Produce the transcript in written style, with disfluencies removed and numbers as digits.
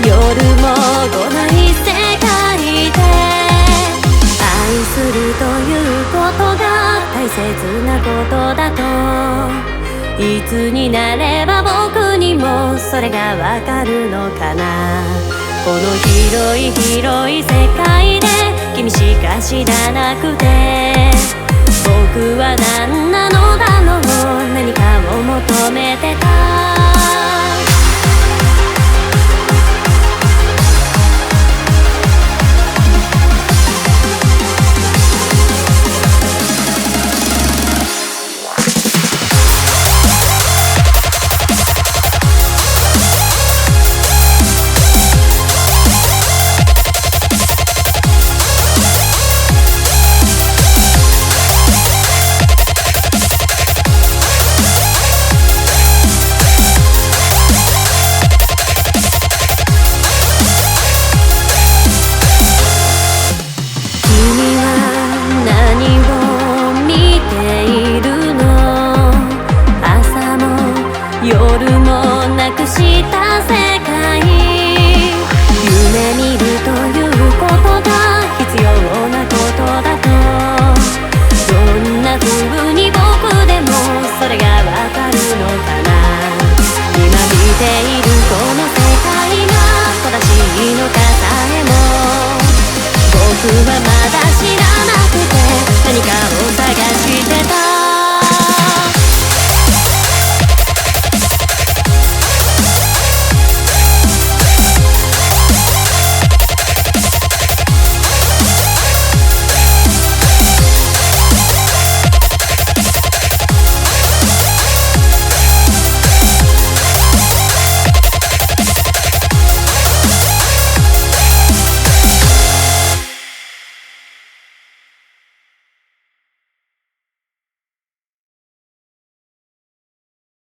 夜も来ない世界で愛するということが大切なことだといつになれば僕にもそれがわかるのかな。この広い広い世界で君しか知らなくて僕は何なのだろう。何かを求めてた